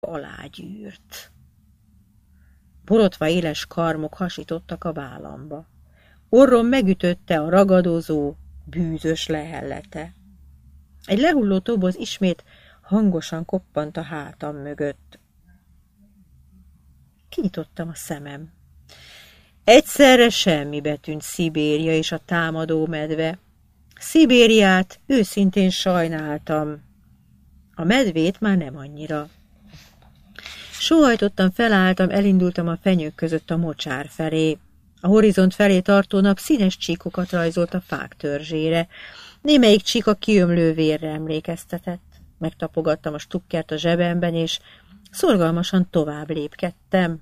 alágyűrt. Borotva éles karmok hasítottak a vállamba. Orrom megütötte a ragadozó, bűzös lehellete. Egy lehulló toboz ismét hangosan koppant a hátam mögött. Kinyitottam a szemem. Egyszerre semmibe tűnt Szibéria és a támadó medve. Szibériát őszintén sajnáltam. A medvét már nem annyira. Sóhajtottan felálltam, elindultam a fenyők között a mocsár felé. A horizont felé tartó nap színes csíkokat rajzolt a fák törzsére. Némelyik csík a kiömlő vérre emlékeztetett. Megtapogattam a stukkert a zsebemben, és szorgalmasan tovább lépkedtem.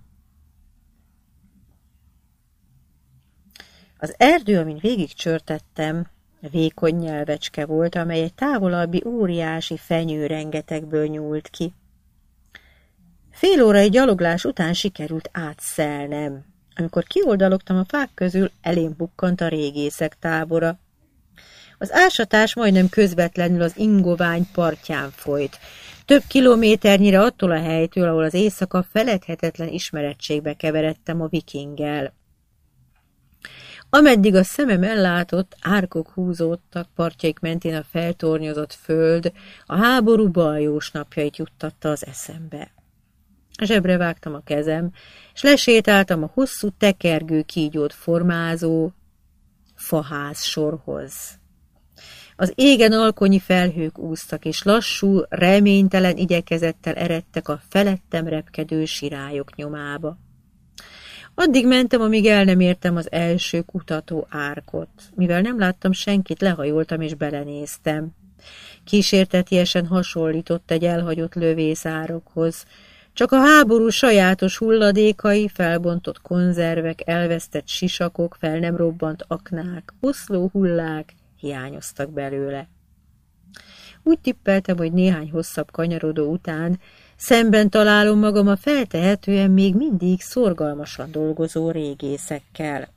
Az erdő, amin végigcsörtettem, vékony nyelvecske volt, amely egy távolabbi óriási fenyőrengetegből nyúlt ki. Fél órai gyaloglás után sikerült átszelnem. Amikor kioldalogtam a fák közül, elém bukkant a régészek tábora. Az ásatás majdnem közvetlenül az Ingovány partján folyt. Több kilométernyire attól a helytől, ahol az éjszaka feledhetetlen ismerettségbe keveredtem a vikinggel. Ameddig a szemem ellátott, árkok húzódtak, partjaik mentén a feltornyozott föld, a háború baljós napjait juttatta az eszembe. Zsebre vágtam a kezem, és lesétáltam a hosszú tekergő kígyót formázó faház sorhoz. Az égen alkonyi felhők úsztak, és lassú, reménytelen igyekezettel eredtek a felettem repkedő sirályok nyomába. Addig mentem, amíg el nem értem az első kutató árkot. Mivel nem láttam senkit, lehajoltam és belenéztem. Kísértetiesen hasonlított egy elhagyott lövészárokhoz. Csak a háború sajátos hulladékai, felbontott konzervek, elvesztett sisakok, fel nem robbant aknák, oszló hullák hiányoztak belőle. Úgy tippeltem, hogy néhány hosszabb kanyarodó után szemben találom magam a feltehetően még mindig szorgalmasan dolgozó régészekkel.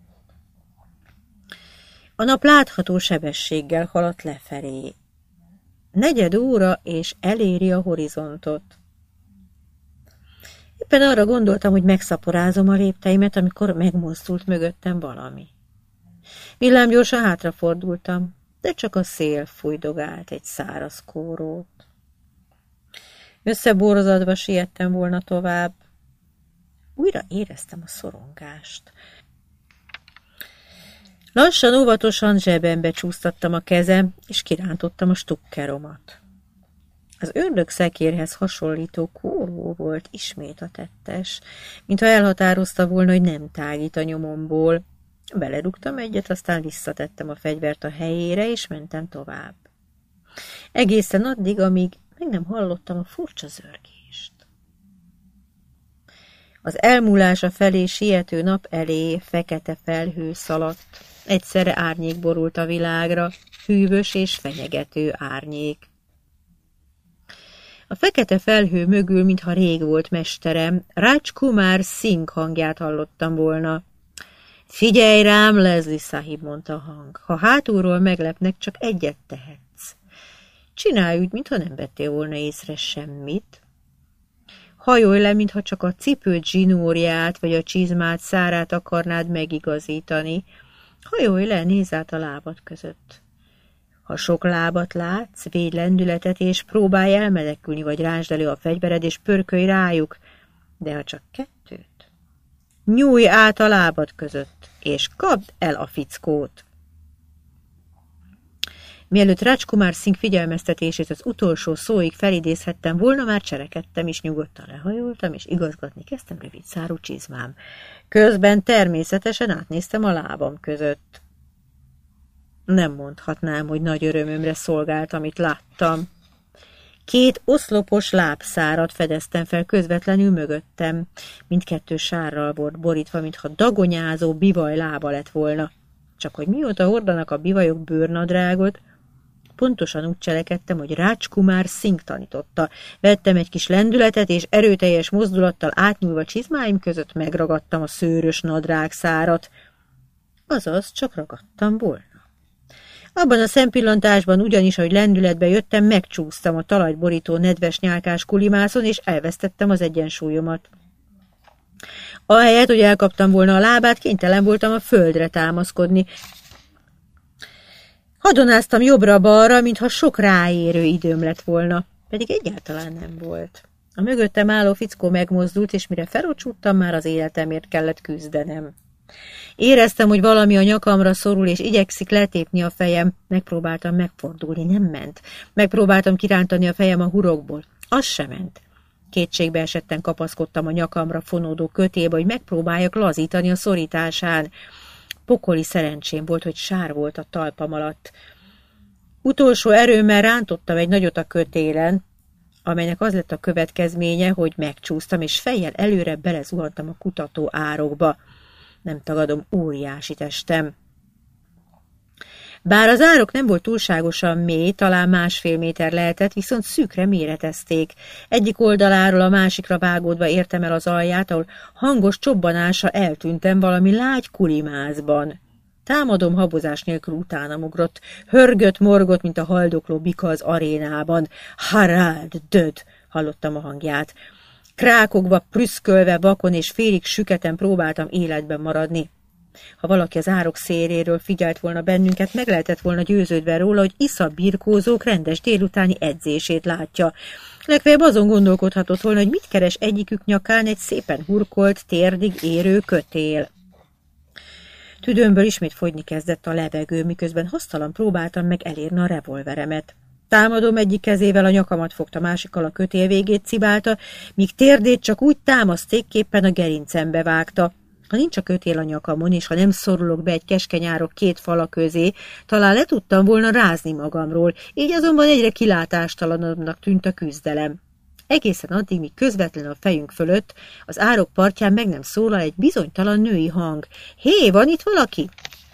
A nap látható sebességgel haladt lefelé. 4 óra, és eléri a horizontot. Éppen arra gondoltam, hogy megszaporázom a lépteimet, amikor megmozdult mögöttem valami. Villámgyorsan hátrafordultam, de csak a szél fújdogált egy száraz kórót. Összeborzadva siettem volna tovább. Újra éreztem a szorongást. Lassan, óvatosan zsebembe csúsztattam a kezem, és kirántottam a stukkeromat. Az ördögszekérhez hasonlító kóró volt ismét a tettes, mintha elhatározta volna, hogy nem tágít a nyomomból. Belerúgtam egyet, aztán visszatettem a fegyvert a helyére, és mentem tovább. Egészen addig, amíg meg nem hallottam a furcsa zörgést. Az elmúlása felé siető nap elé fekete felhő szaladt. Egyszerre árnyék borult a világra, hűvös és fenyegető árnyék. A fekete felhő mögül, mintha rég volt mesterem, Rajkumar Singh hangját hallottam volna. Figyelj rám, Leslie Sahib, mondta a hang. Ha hátulról meglepnek, csak egyet tehetsz. Csinálj úgy, mintha nem vettél volna észre semmit. Hajolj le, mintha csak a cipőd zsinórját vagy a csizmát szárát akarnád megigazítani. Hajolj le, nézz át a lábad között. Ha sok lábat látsz, védj lendületet, és próbálj elmenekülni, vagy rásd elő a fegyvered, és pörkölj rájuk. De ha csak 2, nyújj át a lábad között, és kapd el a fickót. Mielőtt Rajkumar Singh figyelmeztetését az utolsó szóig felidézhettem volna, már cselekedtem, és nyugodtan lehajoltam, és igazgatni kezdtem rövid szárú csizmám. Közben természetesen átnéztem a lábam között. Nem mondhatnám, hogy nagy örömömre szolgált, amit láttam. 2 oszlopos lábszárat fedeztem fel közvetlenül mögöttem. Mindkettő sárral volt borítva, mintha dagonyázó bivaj lába lett volna. Csak hogy mióta hordanak a bivajok bőrnadrágot, pontosan úgy cselekedtem, hogy Rajkumar Singh tanította. Vettem egy kis lendületet, és erőteljes mozdulattal átnyúlva csizmáim között megragadtam a szőrös nadrágszárat. Azaz, csak ragadtam volna. Abban a szempillantásban ugyanis, ahogy lendületbe jöttem, megcsúsztam a talajt borító nedves nyálkás kulimászon, és elvesztettem az egyensúlyomat. Ahelyett, hogy elkaptam volna a lábát, kénytelen voltam a földre támaszkodni. Hadonáztam jobbra-balra, mintha sok ráérő időm lett volna, pedig egyáltalán nem volt. A mögöttem álló fickó megmozdult, és mire felocsúttam, már az életemért kellett küzdenem. Éreztem, hogy valami a nyakamra szorul, és igyekszik letépni a fejem. Megpróbáltam megfordulni, nem ment. Megpróbáltam kirántani a fejem a hurokból. Az sem ment. Kétségbe esetten kapaszkodtam a nyakamra fonódó kötébe, hogy megpróbáljak lazítani a szorításán. Pokoli szerencsém volt, hogy sár volt a talpam alatt. Utolsó erőmmel rántottam egy nagyot a kötélen, amelynek az lett a következménye, hogy megcsúsztam, és fejjel előre belezuhantam a kutató árokba. Nem tagadom, óriási testem. Bár az árok nem volt túlságosan mély, talán 1,5 méter lehetett, viszont szűkre méretezték. Egyik oldaláról a másikra vágódva értem el az alját, ahol hangos csobbanással eltűntem valami lágy kulimázban. Támadom habozás nélkül utánam ugrott, hörgött-morgott, mint a haldokló bika az arénában. Harald, död! Hallottam a hangját. Krákogva, prüszkölve, vakon és félig süketen próbáltam életben maradni. Ha valaki az árok széléről figyelt volna bennünket, meg lehetett volna győződve róla, hogy Isza birkózók rendes délutáni edzését látja. Legfeljebb azon gondolkodhatott volna, hogy mit keres egyikük nyakán egy szépen hurkolt, térdig érő kötél. Tüdőmből ismét fogyni kezdett a levegő, miközben hasztalan próbáltam meg elérni a revolveremet. Támadom egyik kezével a nyakamat fogta, másikkal a kötél végét cibálta, míg térdét csak úgy támasztékképpen a gerincembe vágta. Ha nincs a kötél a nyakamon, és ha nem szorulok be egy keskeny árok 2 fala közé, talán le tudtam volna rázni magamról, így azonban egyre kilátástalanabbnak tűnt a küzdelem. Egészen addig, míg közvetlen a fejünk fölött, az árok partján meg nem szólal egy bizonytalan női hang. Hé, van itt valaki?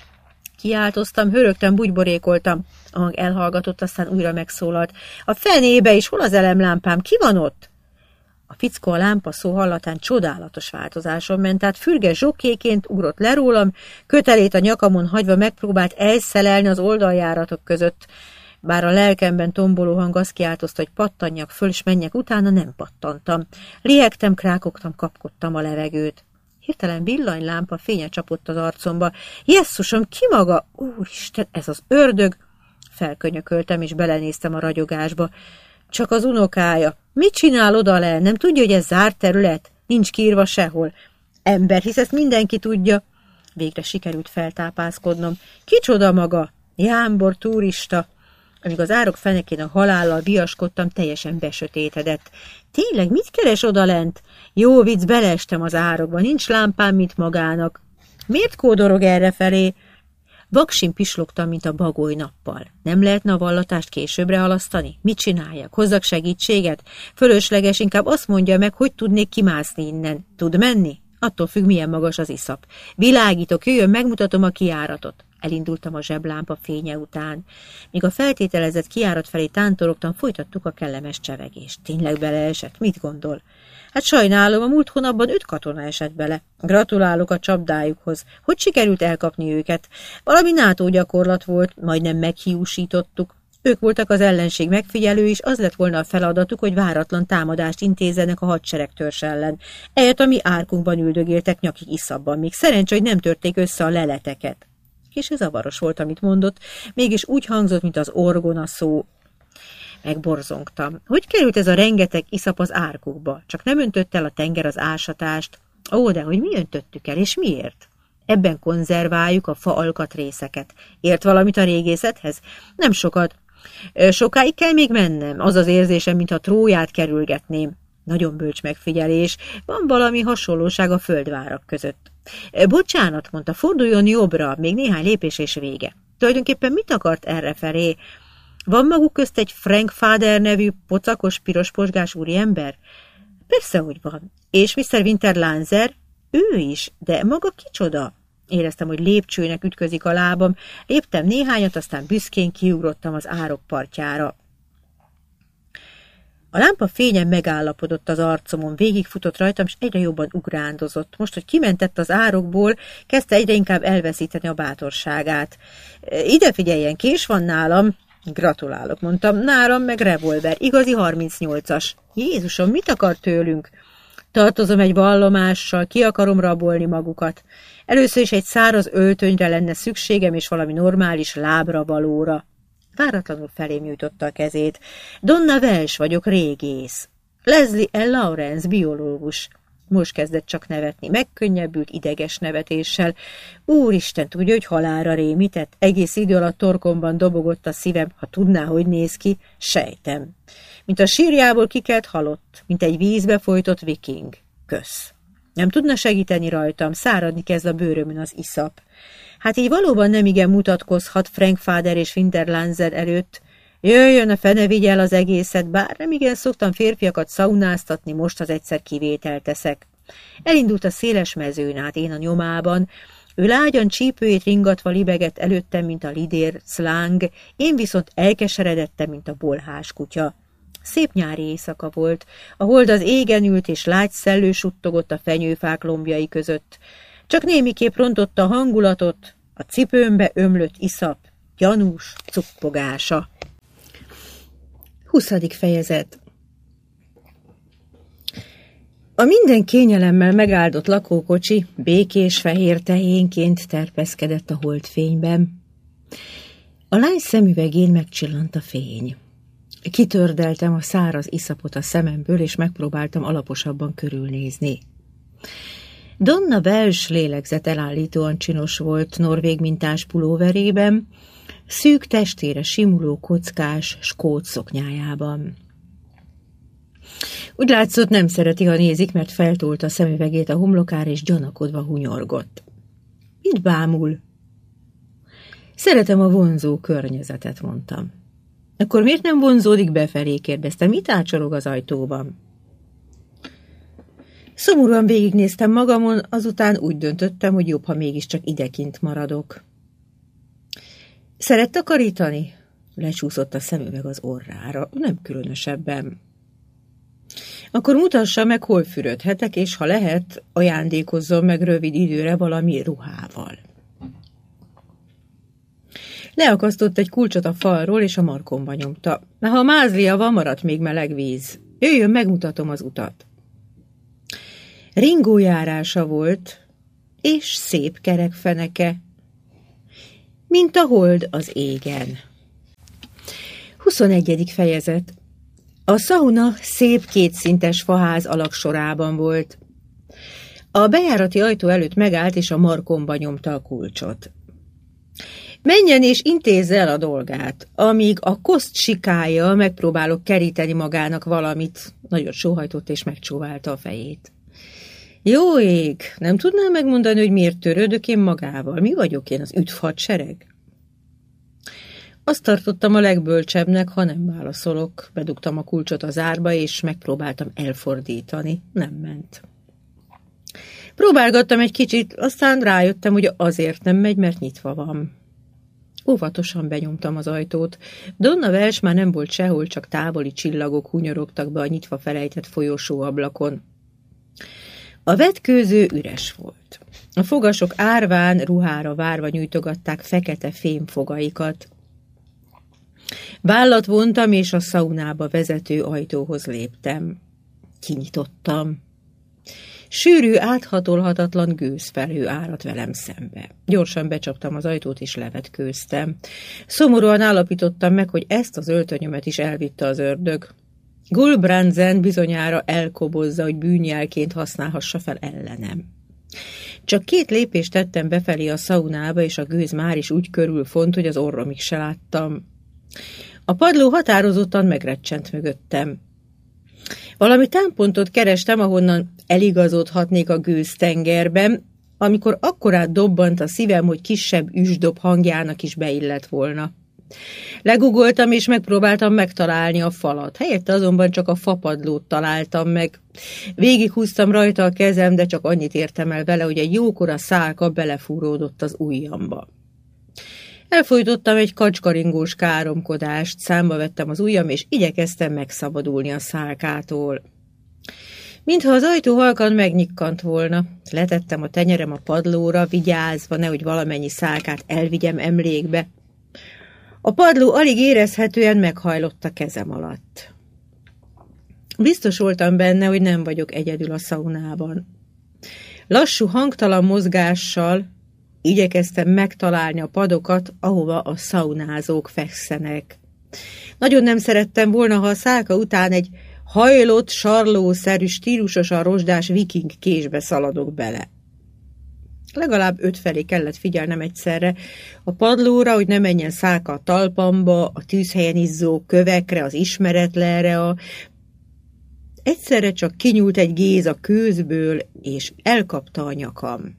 Kiáltoztam, hörögtem, bugyborékoltam. A hang elhallgatott, aztán újra megszólalt. A fenébe is, hol az elemlámpám? Ki van ott? A fickó a lámpa szó hallatán csodálatos változáson ment, tehát fürge zsokéként ugrott le rólam, kötelét a nyakamon hagyva megpróbált elszelelni az oldaljáratok között. Bár a lelkemben tomboló hang azt kiáltozta, hogy pattanjak föl, és menjek utána, nem pattantam. Liegtem, krákogtam, kapkodtam a levegőt. Hirtelen villanylámpa fénye csapott az arcomba. Jesszusom, ki maga? Úristen, ez az ördög! Felkönyököltem, és belenéztem a ragyogásba. Csak az unokája. Mit csinál odalent? Nem tudja, hogy ez zárt terület? Nincs kiírva sehol. Ember, hisz ezt mindenki tudja. Végre sikerült feltápászkodnom. Kicsoda maga? Jámbor, turista. Amíg az árok fenekén a halállal viaskodtam, teljesen besötétedett. Tényleg, mit keres odalent? Jó vicc, beleestem az árokba, nincs lámpám, mint magának. Miért kódorog errefelé? Vaksin pislogtam, mint a bagoly nappal. Nem lehetne a vallatást későbbre halasztani? Mit csináljak? Hozzak segítséget? Fölösleges, inkább azt mondja meg, hogy tudnék kimászni innen. Tud menni? Attól függ, milyen magas az iszap. Világítok, jöjjön, megmutatom a kijáratot. Elindultam a zseblámpa fénye után. Míg a feltételezett kijárat felé tántorogtam, folytattuk a kellemes csevegést. Tényleg beleesett? Mit gondol? Hát sajnálom, a múlt hónapban 5 katona esett bele. Gratulálok a csapdájukhoz. Hogy sikerült elkapni őket? Valami NATO gyakorlat volt, majdnem meghiúsítottuk. Ők voltak az ellenség megfigyelő, és az lett volna a feladatuk, hogy váratlan támadást intézzenek a hadseregtörzs ellen. Ehelyett a mi árkunkban üldögéltek nyakig iszabban, még szerencsé, hogy nem törték össze a leleteket. És ez zavaros volt, amit mondott, mégis úgy hangzott, mint az orgona szó. Megborzongtam. Hogy került ez a rengeteg iszap az árkukba? Csak nem öntött el a tenger az ásatást? Ó, de hogy mi öntöttük el, és miért? Ebben konzerváljuk a fa alkatrészeket. Ért valamit a régészethez? Nem sokat. Sokáig kell még mennem. Az az érzésem, mintha Tróját kerülgetném. Nagyon bölcs megfigyelés. Van valami hasonlóság a földvárak között. Bocsánat, mondta, forduljon jobbra, még néhány lépés és vége. Tulajdonképpen mit akart errefelé? Van maguk közt egy Frankfader nevű pocakos, piros posgás úriember? Persze, hogy van. És Mr. Winterlanzer? Ő is, de maga kicsoda? Éreztem, hogy lépcsőnek ütközik a lábam. Léptem néhányat, aztán büszkén kiugrottam az árok partjára. A lámpa fényen megállapodott az arcomon, végigfutott rajtam, és egyre jobban ugrándozott. Most, hogy kimentett az árokból, kezdte egyre inkább elveszíteni a bátorságát. Ide figyeljen, kés van nálam. Gratulálok, mondtam. Nálam meg revolver, igazi 38-as. Jézusom, mit akar tőlünk? Tartozom egy vallomással, ki akarom rabolni magukat. Először is egy száraz öltönyre lenne szükségem, és valami normális lábra valóra. Váratlanul felém nyújtotta a kezét. Donna Welsh vagyok, régész. Leslie L. Lawrence, biológus. Most kezdett csak nevetni, megkönnyebbült ideges nevetéssel. Úristen, tudja, hogy halálra rémített? Egész idő alatt torkomban dobogott a szívem, ha tudná, hogy néz ki, sejtem. Mint a sírjából kikelt halott, mint egy vízbe folytott viking. Kösz. Nem tudna segíteni rajtam, száradni kezd a bőrömön az iszap. Hát így valóban nemigen mutatkozhat Frankfader és Winterlanzer előtt. Jöjjön, a fene vigye el az egészet, bár nemigen szoktam férfiakat szaunáztatni, most az egyszer kivételt teszek. Elindult a széles mezőn át, én a nyomában. Ő lágyan csípőjét ringatva libegett előttem, mint a lidér szláng, én viszont elkeseredettem, mint a bolhás kutya. Szép nyári éjszaka volt, a hold az égen ült, és lágy szellő suttogott a fenyőfák lombjai között. Csak némiképp rontotta a hangulatot, a cipőmbe ömlött iszap, gyanús cuppogása. 20. fejezet. A minden kényelemmel megáldott lakókocsi békés fehér tehénként terpeszkedett a holdfényben. A lány szemüvegén megcsillant a fény. Kitördeltem a száraz iszapot a szememből, és megpróbáltam alaposabban körülnézni. Donna Welsh lélegzet elállítóan csinos volt norvég mintás pulóverében, szűk testére simuló kockás skót szoknyájában. Úgy látszott, nem szereti, ha nézik, mert feltolta a szemüvegét a homlokára, és gyanakodva hunyorgott. Mit bámul? Szeretem a vonzó környezetet, mondtam. Akkor miért nem vonzódik befelé, kérdezte. Mit ácsorog az ajtóban? Szomorúan végignéztem magamon, azután úgy döntöttem, hogy jobb, ha mégiscsak idekint maradok. Szeret takarítani? Lecsúszott a szemüveg az orrára, nem különösebben. Akkor mutassa meg, hol fürödhetek, és ha lehet, ajándékozzon meg rövid időre valami ruhával. Leakasztott egy kulcsot a falról, és a markomba nyomta. Ha a mázlia van, maradt még meleg víz. Jöjjön, megmutatom az utat. Ringójárása volt, és szép kerek feneke, mint a hold az égen. 21. fejezet. A szauna szép kétszintes faház alaksorában volt. A bejárati ajtó előtt megállt, és a markomba nyomta a kulcsot. Menjen és intézze el a dolgát, amíg a koszt sikája megpróbálok keríteni magának valamit. Nagyon sóhajtott és megcsóválta a fejét. Jó ég, nem tudnám megmondani, hogy miért törődök én magával? Mi vagyok én, az üdvhadsereg? Azt tartottam a legbölcsebbnek, ha nem válaszolok. Bedugtam a kulcsot az árba, és megpróbáltam elfordítani. Nem ment. Próbálgattam egy kicsit, aztán rájöttem, hogy azért nem megy, mert nyitva van. Óvatosan benyomtam az ajtót. Donna Welsh már nem volt sehol, csak távoli csillagok hunyorogtak be a nyitva felejtett folyosóablakon. A vetkőző üres volt. A fogasok árván, ruhára várva nyújtogatták fekete fémfogaikat. Vállat vontam, és a szaunába vezető ajtóhoz léptem. Kinyitottam. Sűrű, áthatolhatatlan gőzfelhő áradt velem szembe. Gyorsan becsaptam az ajtót, és levetkőztem. Szomorúan állapítottam meg, hogy ezt az öltönyömet is elvitte az ördög. Gulbrandsen bizonyára elkobozza, hogy bűnjelként használhassa fel ellenem. Csak 2 lépést tettem befelé a szaunába, és a gőz már is úgy körülfont, hogy az orromig se láttam. A padló határozottan megrecsent mögöttem. Valami támpontot kerestem, ahonnan eligazodhatnék a gőztengerben, amikor akkorát dobbant a szívem, hogy kisebb üsdob hangjának is beillett volna. Legugoltam, és megpróbáltam megtalálni a falat. Helyette azonban csak a fapadlót találtam meg. Végighúztam rajta a kezem, de csak annyit értem el vele, hogy egy jókora szálka belefúródott az ujjamba. Elfojtottam egy kacskaringós káromkodást, számba vettem az ujjam, és igyekeztem megszabadulni a szálkától. Mintha az ajtó halkan megnyikkant volna, letettem a tenyerem a padlóra, vigyázva, nehogy valamennyi szálkát elvigyem emlékbe. A padló alig érezhetően meghajlott a kezem alatt. Biztos voltam benne, hogy nem vagyok egyedül a szaunában. Lassú, hangtalan mozgással igyekeztem megtalálni a padokat, ahova a szaunázók fekszenek. Nagyon nem szerettem volna, ha a szálka után egy hajlott, sarlószerű, stílusosan rozsdás viking késbe szaladok bele. Legalább 5 felé kellett figyelnem egyszerre, a padlóra, hogy ne menjen szálka a talpamba, a tűzhelyen izzó kövekre, az ismeretlenre, Egyszerre csak kinyúlt egy géz a kőzből, és elkapta a nyakam.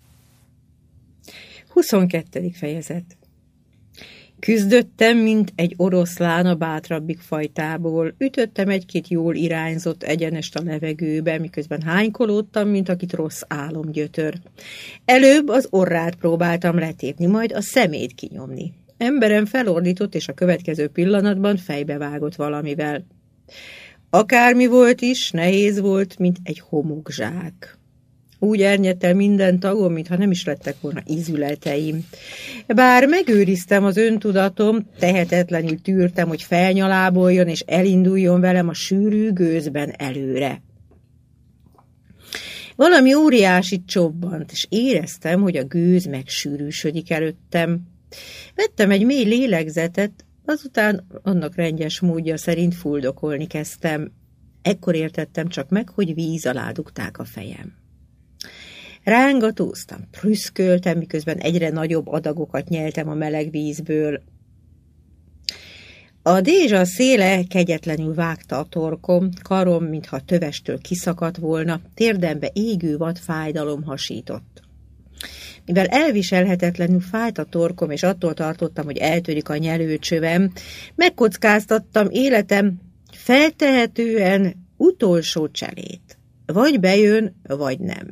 22. fejezet. Küzdöttem, mint egy oroszlán a bátrabbik fajtából. Ütöttem egy-két jól irányzott egyenest a levegőbe, miközben hánykolódtam, mint akit rossz álom gyötör. Előbb az orrát próbáltam letépni, majd a szemét kinyomni. Emberem felordított, és a következő pillanatban fejbevágott valamivel. Akármi volt is, nehéz volt, mint egy homokzsák. Úgy ernyedte minden tagom, mintha nem is lettek volna ízületeim. Bár megőriztem az öntudatom, tehetetlenül tűrtem, hogy felnyaláboljon és elinduljon velem a sűrű gőzben előre. Valami óriásit csobbant, és éreztem, hogy a gőz megsűrűsödik előttem. Vettem egy mély lélegzetet, azután annak rendes módja szerint fuldokolni kezdtem. Ekkor értettem csak meg, hogy víz alá dugták a fejem. Rángatóztam, prüszköltem, miközben egyre nagyobb adagokat nyeltem a meleg vízből. A dézsa széle kegyetlenül vágta a torkom, karom, mintha tövestől kiszakadt volna, térdembe égő vad fájdalom hasított. Mivel elviselhetetlenül fájt a torkom, és attól tartottam, hogy eltörik a nyelőcsövem, megkockáztattam életem feltehetően utolsó cselét. Vagy bejön, vagy nem.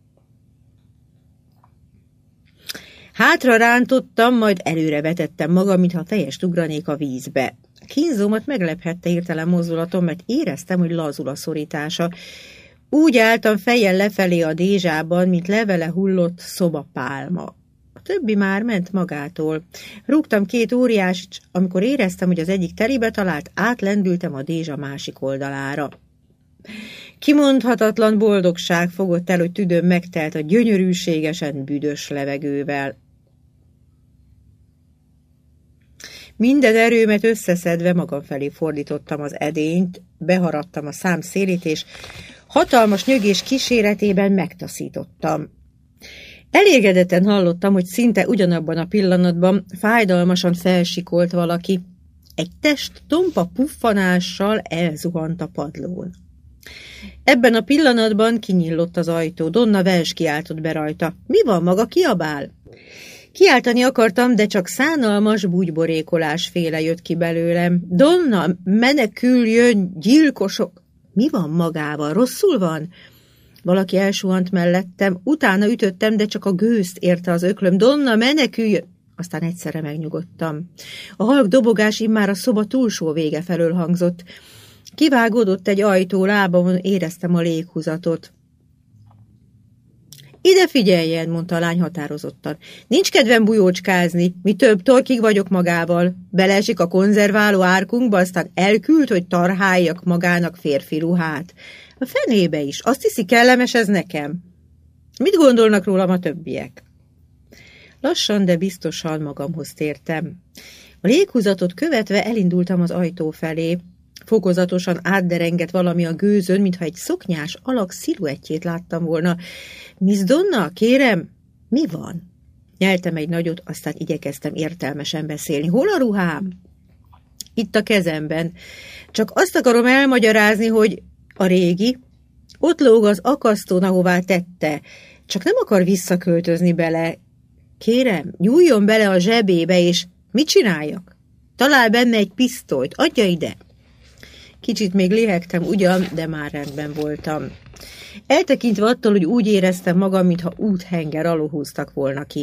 Hátra rántottam, majd előre vetettem magam, mintha fejest ugranék a vízbe. Kínzómat meglephette hirtelen mozdulatom, mert éreztem, hogy lazul a szorítása. Úgy álltam fejjel lefelé a dézsában, mint levele hullott szobapálma. A többi már ment magától. Rúgtam 2 óriásit, amikor éreztem, hogy az egyik telibe talált, átlendültem a dézsa másik oldalára. Kimondhatatlan boldogság fogott el, hogy tüdőm megtelt a gyönyörűségesen büdös levegővel. Minden erőmet összeszedve magam felé fordítottam az edényt, beharadtam a szám szélét, és hatalmas nyögés kíséretében megtaszítottam. Elégedetten hallottam, hogy szinte ugyanabban a pillanatban fájdalmasan felsikolt valaki. Egy test tompa puffanással elzuhant a padlón. Ebben a pillanatban kinyílott az ajtó. Donna Welsh kiáltott be rajta. Mi van, maga kiabál? Kiáltani akartam, de csak szánalmas búgyborékolás féle jött ki belőlem. Donna, meneküljön, gyilkosok! Mi van magával? Rosszul van? Valaki elsuhant mellettem, utána ütöttem, de csak a gőzt érte az öklöm. Donna, meneküljön! Aztán egyszerre megnyugodtam. A halk dobogás immár a szoba túlsó vége felől hangzott. Kivágódott egy ajtó, lábamon éreztem a léghúzatot. Ide figyeljen, mondta a lány határozottan. Nincs kedvem bujócskázni, mi több torkig vagyok magával. Beleesik a konzerváló árkunkba, aztán elküld, hogy tarháljak magának férfi ruhát. A fenébe is. Azt hiszi, kellemes ez nekem? Mit gondolnak rólam a többiek? Lassan, de biztosan magamhoz tértem. A léghúzatot követve elindultam az ajtó felé. Fokozatosan átderengett valami a gőzön, mintha egy szoknyás alak sziluettjét láttam volna. Miss Donna, kérem, mi van? Nyeltem egy nagyot, aztán igyekeztem értelmesen beszélni. Hol a ruhám? Itt a kezemben. Csak azt akarom elmagyarázni, hogy a régi ott lóg az akasztón, ahová tette. Csak nem akar visszaköltözni bele. Kérem, nyúljon bele a zsebébe, és mit csináljak? Talál benne egy pisztolyt, adja ide. Kicsit még léhegtem ugyan, de már rendben voltam. Eltekintve attól, hogy úgy éreztem magam, mintha úthenger alól húztak volna ki.